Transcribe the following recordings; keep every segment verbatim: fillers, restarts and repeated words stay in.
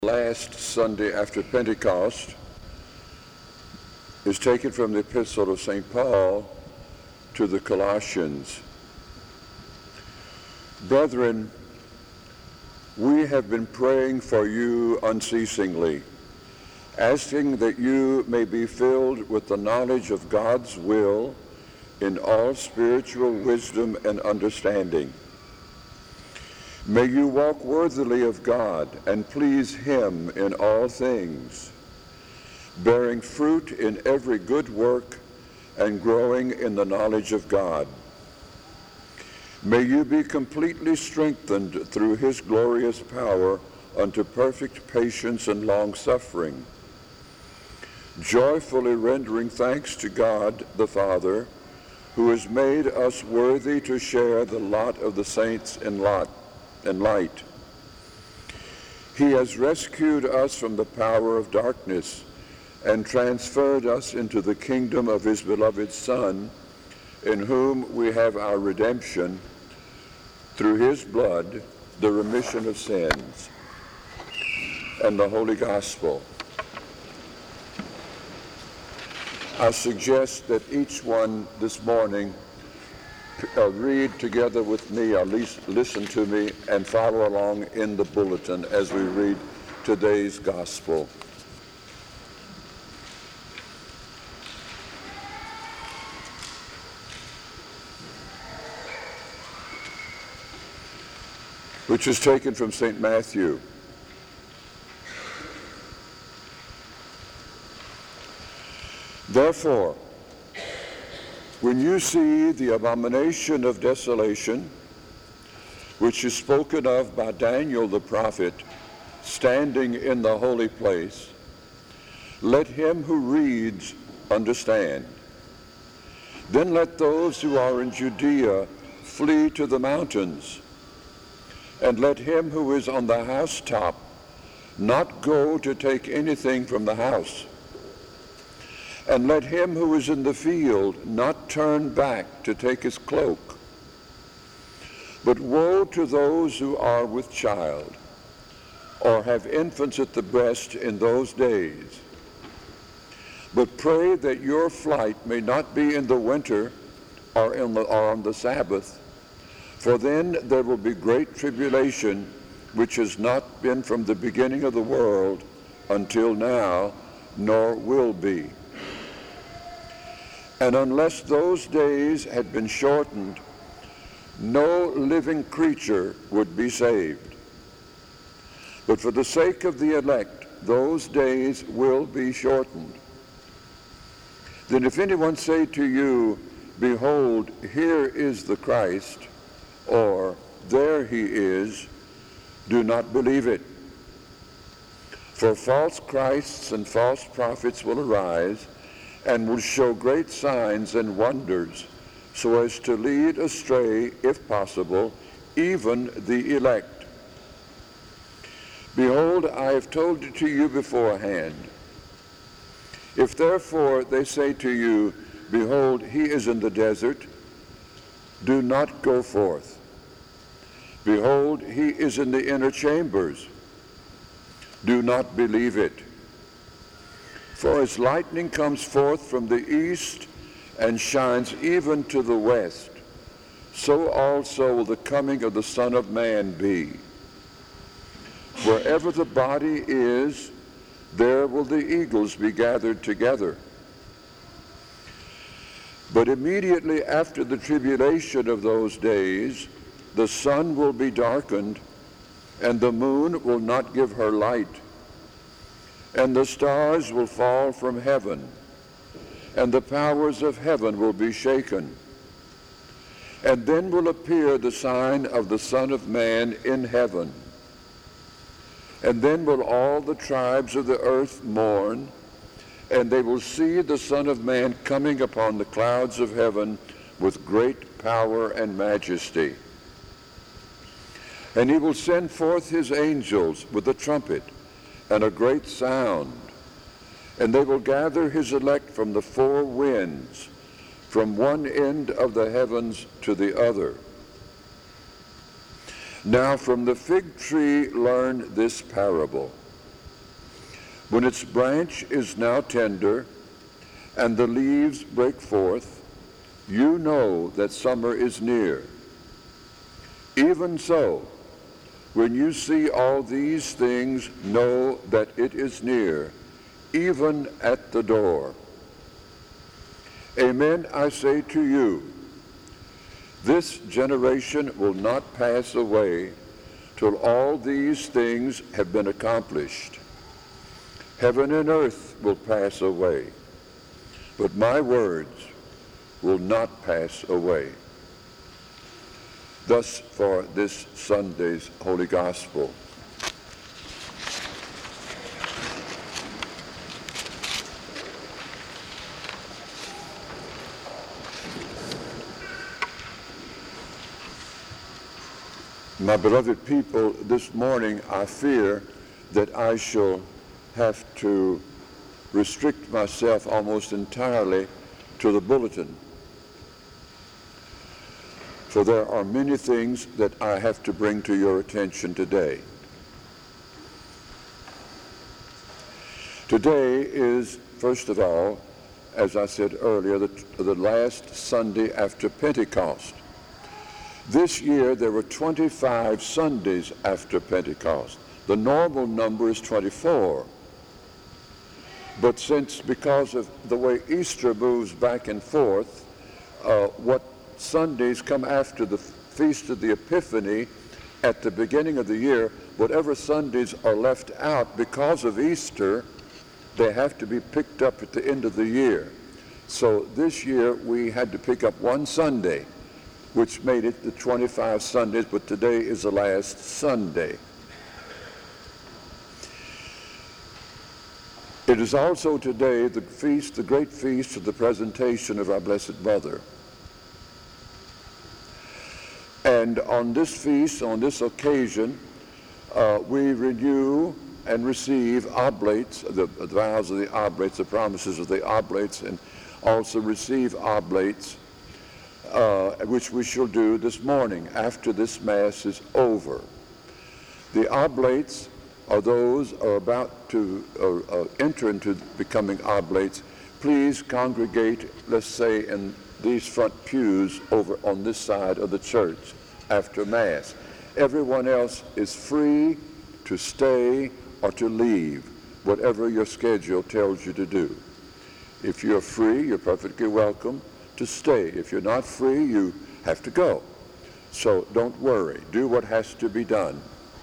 Last Sunday after Pentecost is taken from the Epistle of Saint Paul to the Colossians. Brethren, we have been praying for you unceasingly, asking that you may be filled with the knowledge of God's will in all spiritual wisdom and understanding. May you walk worthily of God and please Him in all things, bearing fruit in every good work and growing in the knowledge of God. May you be completely strengthened through His glorious power unto perfect patience and long-suffering, joyfully rendering thanks to God the Father, who has made us worthy to share the lot of the saints in lot. and light. He has rescued us from the power of darkness and transferred us into the kingdom of His beloved Son, in whom we have our redemption through His blood, the remission of sins, and the Holy Gospel. I suggest that each one this morning Uh, read together with me, or at least listen to me, and follow along in the bulletin as we read today's gospel. Which is taken from Saint Matthew. Therefore, when you see the abomination of desolation, which is spoken of by Daniel the prophet, standing in the holy place, let him who reads understand. Then let those who are in Judea flee to the mountains, and let him who is on the housetop not go to take anything from the house. And let him who is in the field not turn back to take his cloak. But woe to those who are with child, or have infants at the breast in those days. But pray that your flight may not be in the winter or, in the, or on the Sabbath, for then there will be great tribulation, which has not been from the beginning of the world until now, nor will be. And unless those days had been shortened, no living creature would be saved. But for the sake of the elect, those days will be shortened. Then if anyone say to you, behold, here is the Christ, or there he is, do not believe it. For false Christs and false prophets will arise, and will show great signs and wonders, so as to lead astray, if possible, even the elect. Behold, I have told it to you beforehand. If therefore they say to you, behold, he is in the desert, do not go forth. Behold, he is in the inner chambers, do not believe it. For as lightning comes forth from the east and shines even to the west, so also will the coming of the Son of Man be. Wherever the body is, there will the eagles be gathered together. But immediately after the tribulation of those days, the sun will be darkened, and the moon will not give her light, and the stars will fall from heaven, and the powers of heaven will be shaken. And then will appear the sign of the Son of Man in heaven. And then will all the tribes of the earth mourn, and they will see the Son of Man coming upon the clouds of heaven with great power and majesty. And he will send forth his angels with a trumpet and a great sound, and they will gather his elect from the four winds, from one end of the heavens to the other. Now from the fig tree learn this parable. When its branch is now tender and the leaves break forth, you know that summer is near. Even so, when you see all these things, know that it is near, even at the door. Amen, I say to you, this generation will not pass away till all these things have been accomplished. Heaven and earth will pass away, but my words will not pass away. Thus for this Sunday's Holy Gospel. My beloved people, this morning I fear that I shall have to restrict myself almost entirely to the bulletin. For there are many things that I have to bring to your attention today. Today is, first of all, as I said earlier, the, the last Sunday after Pentecost. This year there were twenty-five Sundays after Pentecost. The normal number is twenty-four. But since, because of the way Easter moves back and forth, uh, what Sundays come after the Feast of the Epiphany at the beginning of the year, whatever Sundays are left out because of Easter, they have to be picked up at the end of the year. So this year we had to pick up one Sunday, which made it the twenty-five Sundays, but today is the last Sunday. It is also today the feast, the great feast of the presentation of our Blessed Mother. And on this feast, on this occasion, uh, we renew and receive oblates, the, the vows of the oblates, the promises of the oblates, and also receive oblates, uh, which we shall do this morning after this Mass is over. The oblates are those who are about to uh, uh, enter into becoming oblates. Please congregate, let's say, in these front pews over on this side of the church after Mass. Everyone else is free to stay or to leave, whatever your schedule tells you to do. If you're free, you're perfectly welcome to stay. If you're not free, you have to go. So don't worry. Do what has to be done.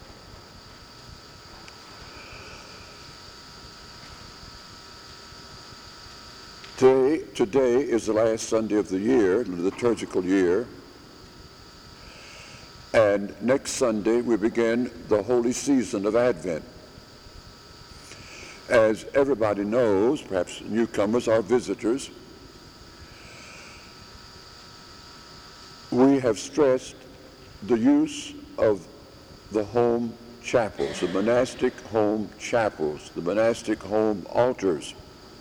Today, today is the last Sunday of the year, the liturgical year. And next Sunday we begin the holy season of Advent. As everybody knows, perhaps newcomers or visitors, we have stressed the use of the home chapels, the monastic home chapels, the monastic home altars.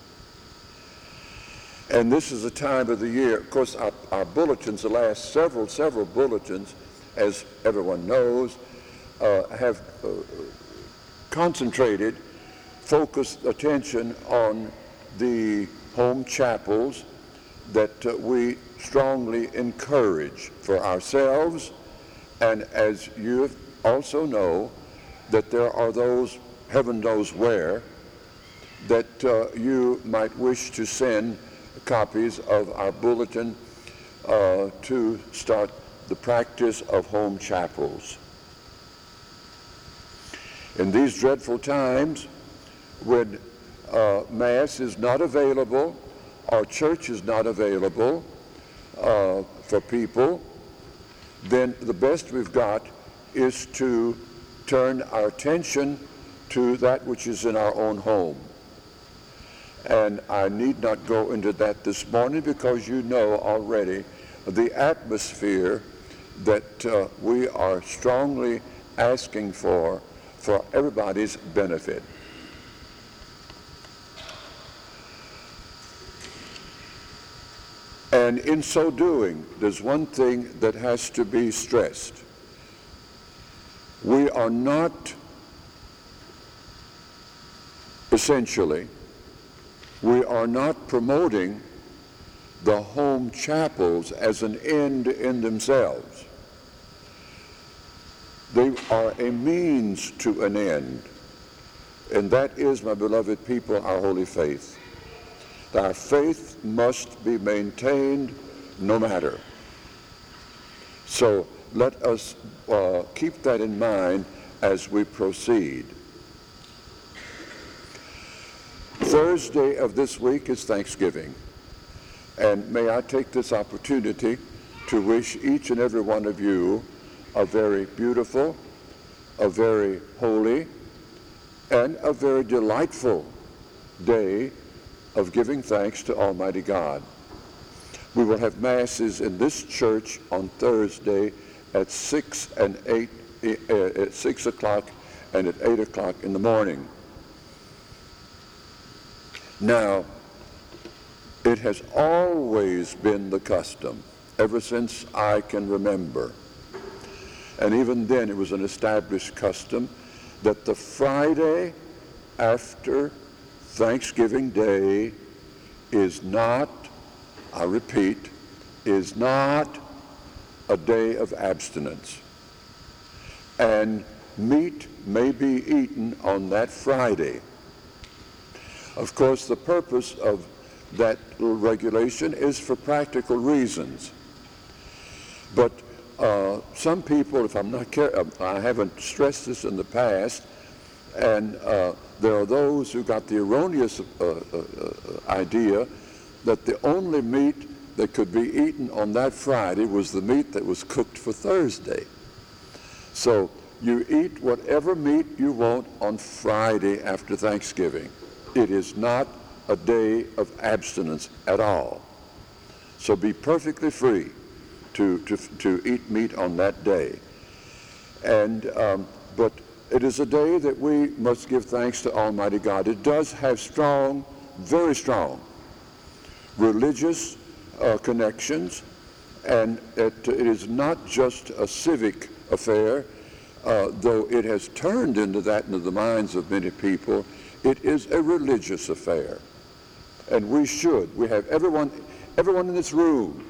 And this is a time of the year, of course, our, our bulletins, the last several, several bulletins, as everyone knows, uh, have uh, concentrated, focused attention on the home chapels that uh, we strongly encourage for ourselves. And as you also know, that there are those, heaven knows where, that uh, you might wish to send copies of our bulletin uh, to start the practice of home chapels. In these dreadful times, when uh, Mass is not available, or church is not available uh, for people, then the best we've got is to turn our attention to that which is in our own home. And I need not go into that this morning because you know already the atmosphere that uh, we are strongly asking for, for everybody's benefit. And in so doing, there's one thing that has to be stressed. We are not Essentially, we are not promoting the home chapels as an end in themselves. They are a means to an end. And that is, my beloved people, our holy faith. Our faith must be maintained no matter. So let us uh, keep that in mind as we proceed. Thursday of this week is Thanksgiving. And may I take this opportunity to wish each and every one of you a very beautiful, a very holy, and a very delightful day of giving thanks to Almighty God. We will have masses in this church on Thursday at six and eight, uh, at six o'clock and at eight o'clock in the morning. Now, it has always been the custom, ever since I can remember, and even then it was an established custom, that the Friday after Thanksgiving Day is not, I repeat, is not a day of abstinence. And meat may be eaten on that Friday. Of course, the purpose of that little regulation is for practical reasons. But uh, some people, if I'm not care- I haven't stressed this in the past, and uh, there are those who got the erroneous uh, uh, uh, idea that the only meat that could be eaten on that Friday was the meat that was cooked for Thursday. So you eat whatever meat you want on Friday after Thanksgiving. It is not a day of abstinence at all. So be perfectly free to, to, to eat meat on that day. And um, but it is a day that we must give thanks to Almighty God. It does have strong, very strong religious uh, connections, and it, it is not just a civic affair, uh, though it has turned into that into the minds of many people. It is a religious affair. And we should, we have everyone, everyone in this room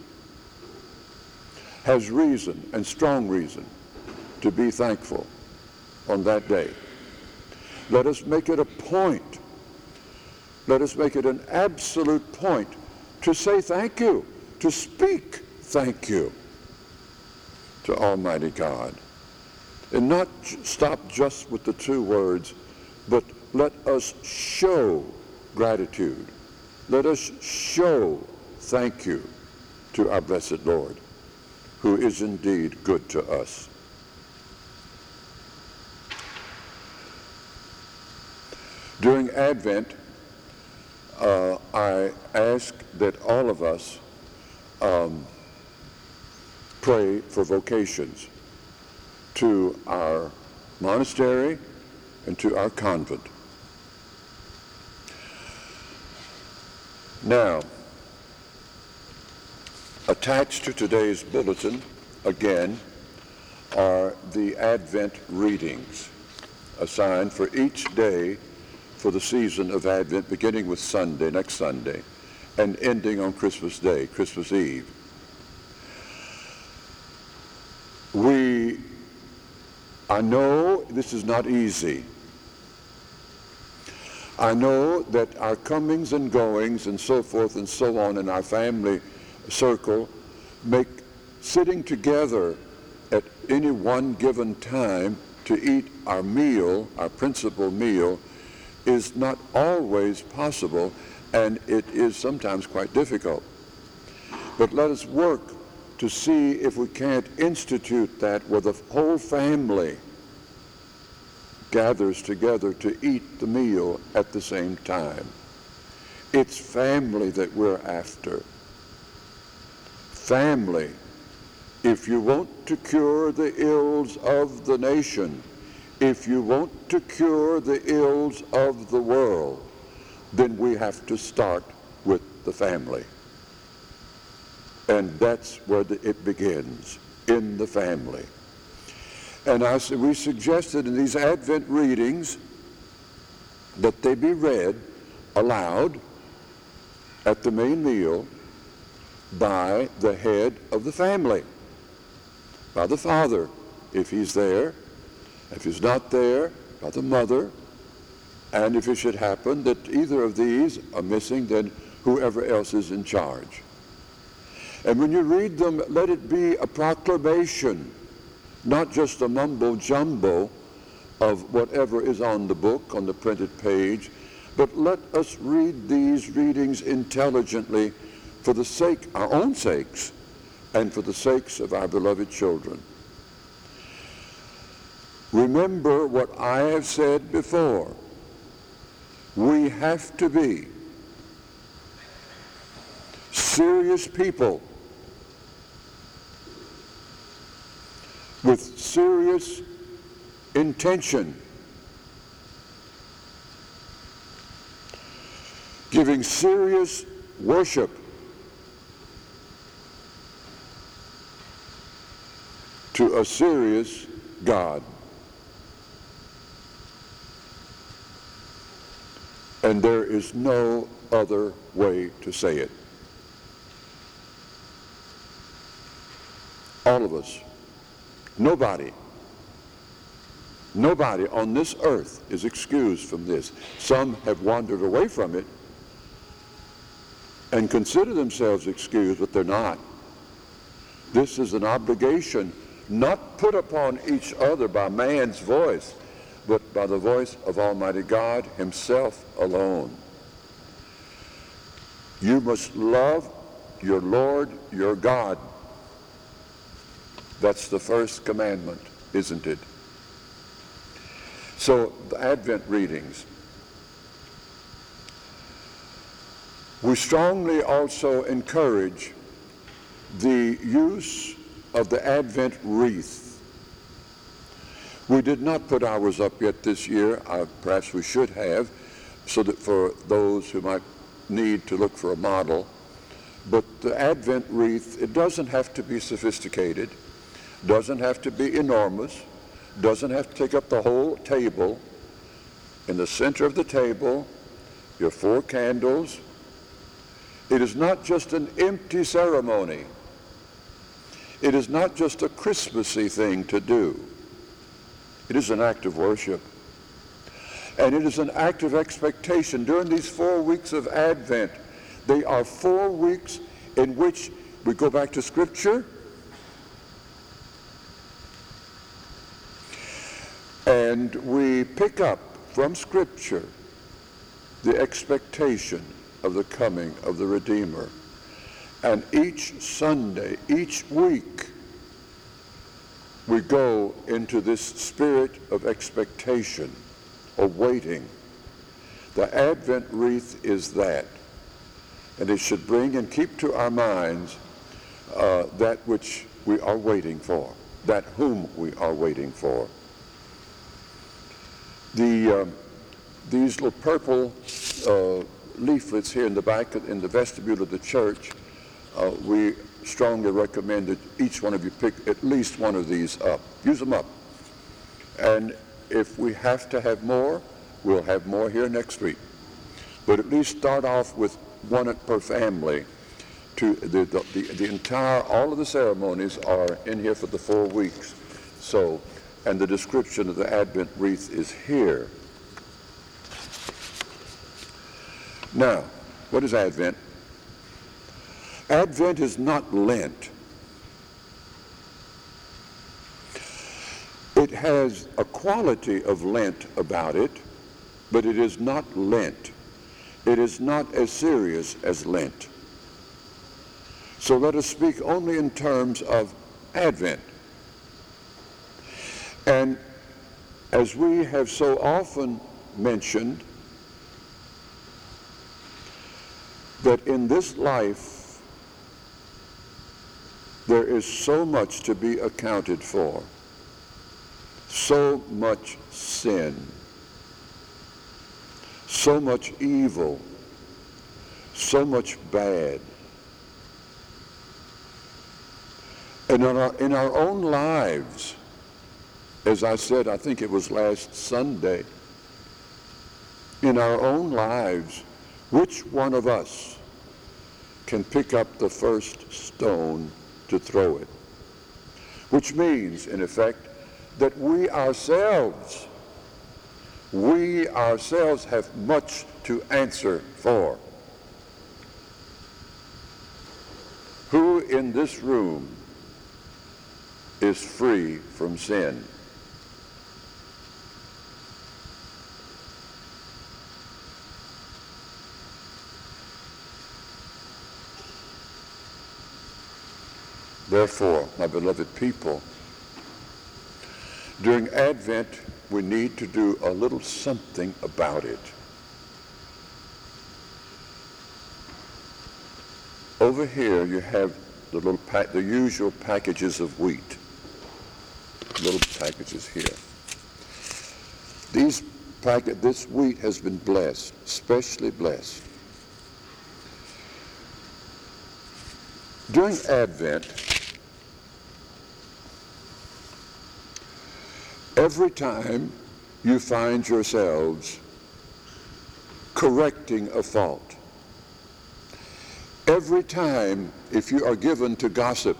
has reason, and strong reason, to be thankful on that day. Let us make it a point, let us make it an absolute point to say thank you, to speak thank you to Almighty God. And not stop just with the two words, but let us show gratitude. Let us show thank you to our blessed Lord, who is indeed good to us. During Advent, uh, I ask that all of us um, pray for vocations to our monastery and to our convent. Now, attached to today's bulletin, again, are the Advent readings assigned for each day for the season of Advent, beginning with Sunday, next Sunday, and ending on Christmas Day, Christmas Eve. We, I know this is not easy. I know that our comings and goings and so forth and so on in our family circle make sitting together at any one given time to eat our meal, our principal meal, is not always possible, and it is sometimes quite difficult. But let us work to see if we can't institute that where the whole family gathers together to eat the meal at the same time. It's family that we're after. Family. If you want to cure the ills of the nation, if you want to cure the ills of the world, then we have to start with the family. And that's where the, it begins, in the family. And I, we suggested in these Advent readings that they be read aloud at the main meal by the head of the family, by the father, if he's there. If he's not there, by the mother. And if it should happen that either of these are missing, then whoever else is in charge. And when you read them, let it be a proclamation, not just a mumbo-jumbo of whatever is on the book, on the printed page, but let us read these readings intelligently for the sake, our own sakes, and for the sakes of our beloved children. Remember what I have said before. We have to be serious people with serious intention, giving serious worship to a serious God. And there is no other way to say it. All of us. Nobody. Nobody on this earth is excused from this. Some have wandered away from it and consider themselves excused, but they're not. This is an obligation not put upon each other by man's voice, but by the voice of Almighty God himself alone. You must love your Lord, your God. That's the first commandment, isn't it? So, the Advent readings. We strongly also encourage the use of the Advent wreath. We did not put ours up yet this year. Uh, perhaps we should have, so that for those who might need to look for a model. But the Advent wreath, it doesn't have to be sophisticated, doesn't have to be enormous, doesn't have to take up the whole table. In the center of the table, your four candles. It is not just an empty ceremony. It is not just a Christmassy thing to do. It is an act of worship. And it is an act of expectation. During these four weeks of Advent, they are four weeks in which we go back to Scripture and we pick up from Scripture the expectation of the coming of the Redeemer. And each Sunday, each week, we go into this spirit of expectation, of waiting. The Advent wreath is that. And it should bring and keep to our minds uh, that which we are waiting for, that whom we are waiting for. The, um, these little purple uh, leaflets here in the back, in the vestibule of the church, uh, we strongly recommend that each one of you pick at least one of these up. Use them up. And if we have to have more, we'll have more here next week. But at least start off with one per family. To the, the, the, the entire, all of the ceremonies are in here for the four weeks. So, and the description of the Advent wreath is here. Now, what is Advent? Advent is not Lent. It has a quality of Lent about it, but it is not Lent. It is not as serious as Lent. So let us speak only in terms of Advent. And as we have so often mentioned, that in this life there is so much to be accounted for, so much sin, so much evil, so much bad. And in our, in our own lives, as I said, I think it was last Sunday, in our own lives, which one of us can pick up the first stone to throw it? Which means, in effect, that we ourselves, we ourselves have much to answer for. Who in this room is free from sin? Therefore, my beloved people, during Advent, we need to do a little something about it. Over here, you have the little pack, the usual packages of wheat. Little packages here. These packet, this wheat has been blessed, specially blessed. During Advent, every time you find yourselves correcting a fault, every time if you are given to gossip,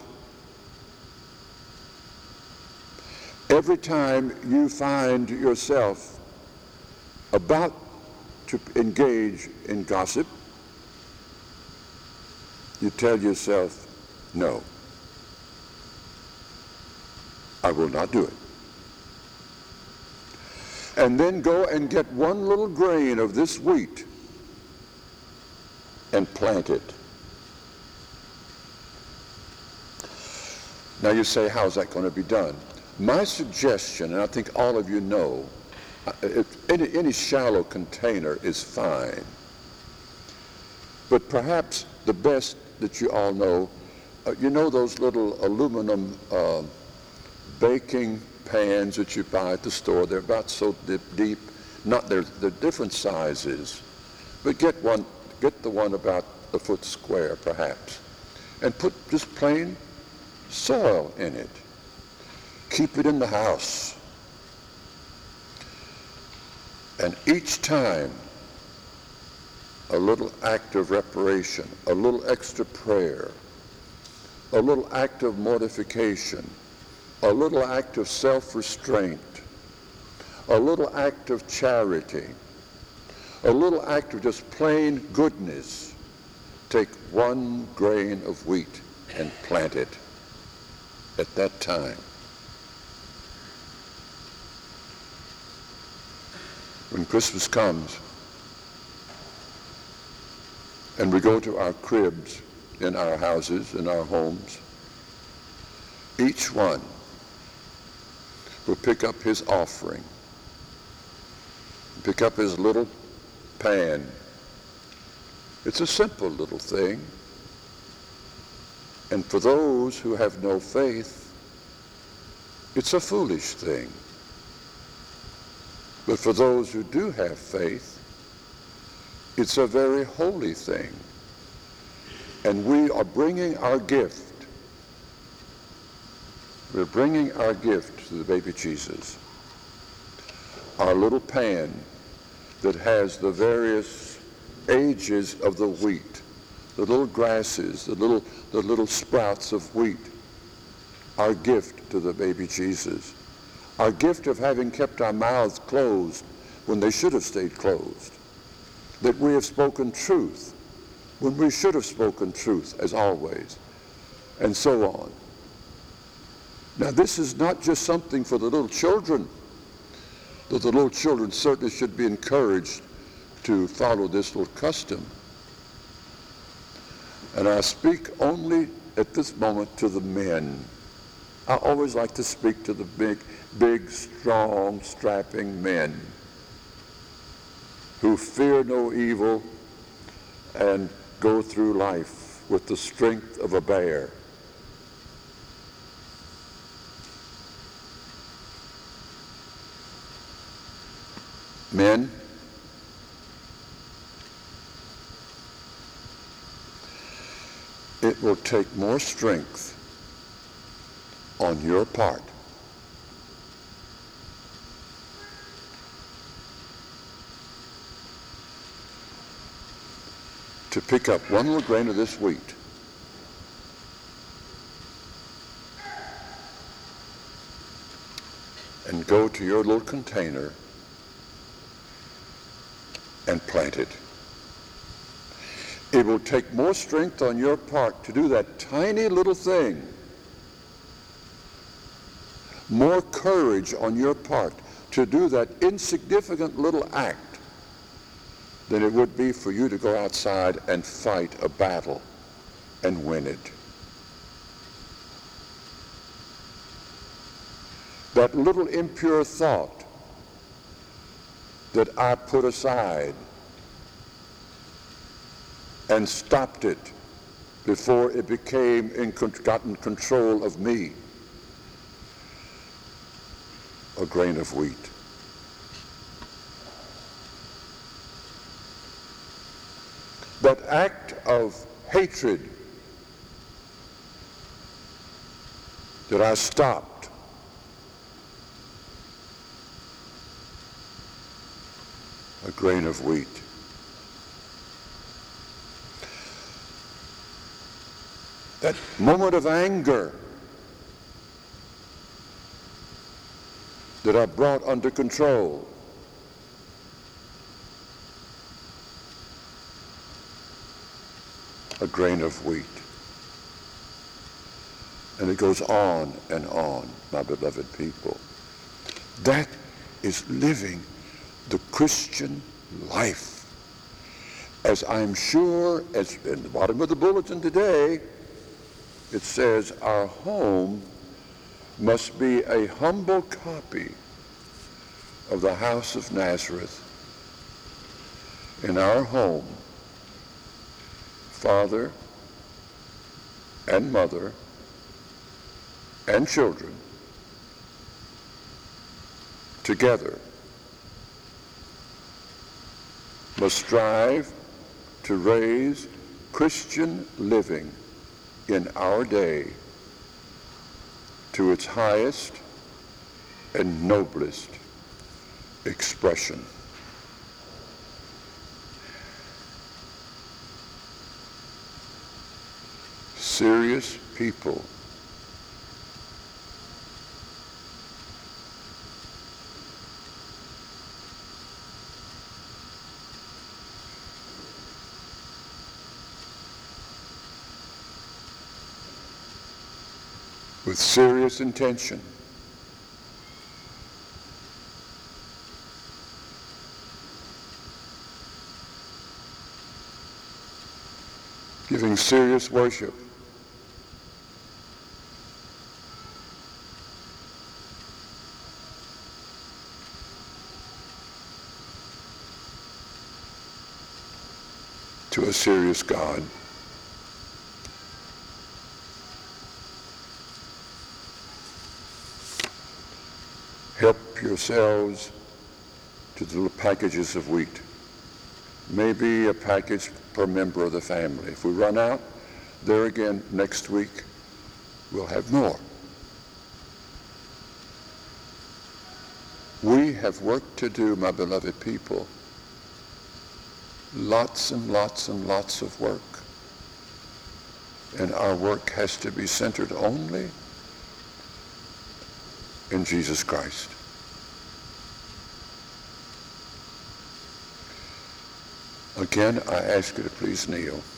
every time you find yourself about to engage in gossip, you tell yourself, no, I will not do it. And then go and get one little grain of this wheat and plant it. Now you say, how's that going to be done? My suggestion, and I think all of you know, if any, any shallow container is fine. But perhaps the best that you all know, uh, you know those little aluminum uh, baking pans that you buy at the store. They're about so deep, deep. Not they're, they're different sizes, but get one, get the one about a foot square perhaps, and put just plain soil in it. Keep it in the house. And each time, a little act of reparation, a little extra prayer, a little act of mortification, a little act of self-restraint, a little act of charity, a little act of just plain goodness. Take one grain of wheat and plant it at that time. When Christmas comes and we go to our cribs in our houses, in our homes, each one will pick up his offering, pick up his little pan. It's a simple little thing. And for those who have no faith, it's a foolish thing. But for those who do have faith, it's a very holy thing. And we are bringing our gift. We're bringing our gift to the baby Jesus. Our little pan that has the various ages of the wheat, the little grasses, the little, the little sprouts of wheat. Our gift to the baby Jesus. Our gift of having kept our mouths closed when they should have stayed closed. That we have spoken truth when we should have spoken truth, as always, and so on. Now, this is not just something for the little children, though the little children certainly should be encouraged to follow this little custom. And I speak only at this moment to the men. I always like to speak to the big, big, strong, strapping men who fear no evil and go through life with the strength of a bear. Men, it will take more strength on your part to pick up one little grain of this wheat and go to your little container and plant it. It will take more strength on your part to do that tiny little thing, more courage on your part to do that insignificant little act than it would be for you to go outside and fight a battle and win it. That little impure thought that I put aside and stopped it before it became in, got in control of me. A grain of wheat. That act of hatred that I stopped, a grain of wheat. That moment of anger that I brought under control, a grain of wheat. And it goes on and on, my beloved people. That is living the Christian life. As I'm sure, as in the bottom of the bulletin today, it says our home must be a humble copy of the house of Nazareth. In our home, father and mother and children together must strive to raise Christian living in our day to its highest and noblest expression. Serious people with serious intention giving serious worship to a serious God. Help yourselves to the little packages of wheat. Maybe a package per member of the family. If we run out, there again, next week, we'll have more. We have work to do, my beloved people. Lots and lots and lots of work. And our work has to be centered only in Jesus Christ. Again, I ask you to please kneel.